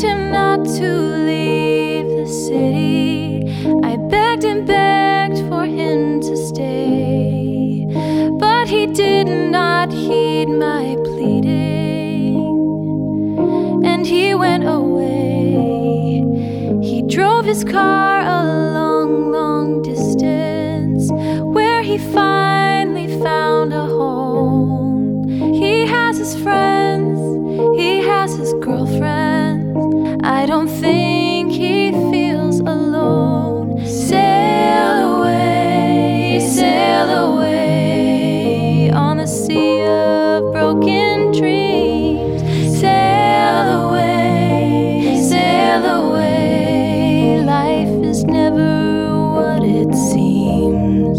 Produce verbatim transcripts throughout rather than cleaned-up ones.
urged him not to leave the city. I begged and begged for him to stay, but he did not heed my pleading, and he went away. He drove his car a long, long distance, where he finally found a home. He has his friends, he has his girlfriend. I don't think he feels alone. Sail away, sail away on a sea of broken dreams. Sail away, sail away. Life is never what it seems.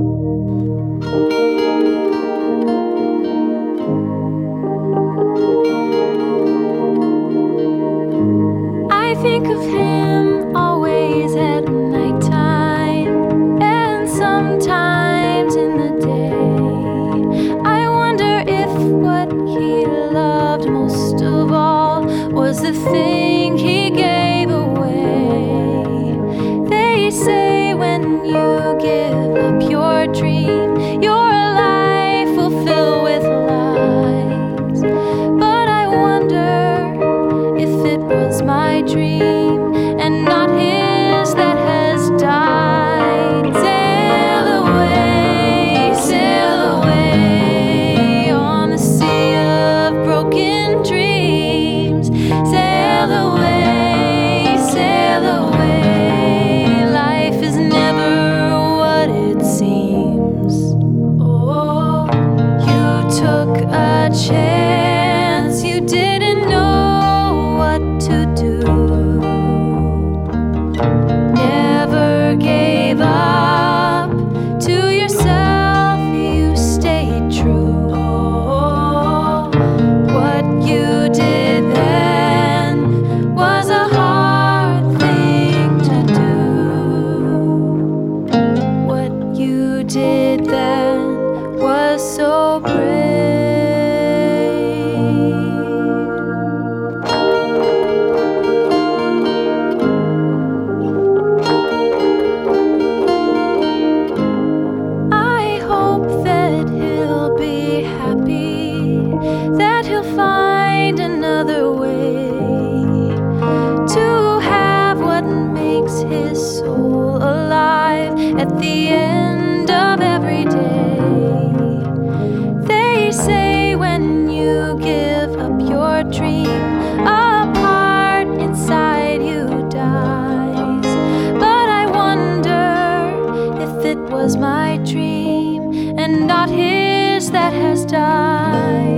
I think of him always at nighttime and sometimes in the day. I wonder if what he loved most of all was the thing he gave away. They say when you give up your dream, your life will fill with lies. But I wonder if it was my dream and not his that has died. Sail away, sail away on the sea of broken dreams. Sail away, sail away. Life is never what it seems. Oh, you took a chance, you didn't know what to do. Never gave up to yourself, you stayed true. Oh, what you did then was a hard thing to do. What you did then was so brave. I hope that he'll be happy, that he'll find another way to have what makes his soul alive at the end of every day. They say when you give up your dream, a part inside you dies. But I wonder if it was my dream and not his that has died.